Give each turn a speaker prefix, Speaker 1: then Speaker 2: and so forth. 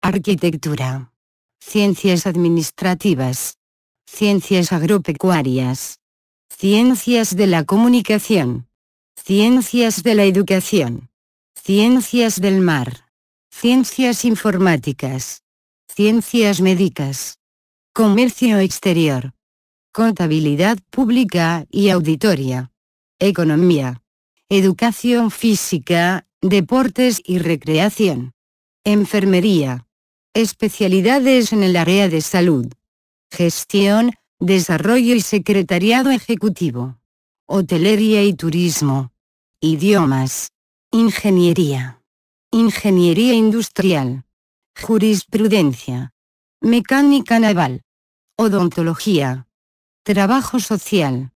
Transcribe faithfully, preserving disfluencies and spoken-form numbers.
Speaker 1: arquitectura, ciencias administrativas, ciencias agropecuarias, ciencias de la comunicación, ciencias de la educación, ciencias del mar, ciencias informáticas, ciencias médicas, comercio exterior, contabilidad pública y auditoria, economía, educación física, deportes y recreación, enfermería, especialidades en el área de salud, gestión, desarrollo y secretariado ejecutivo, hotelería y turismo, idiomas, ingeniería, ingeniería industrial, jurisprudencia, mecánica naval, odontología, trabajo social,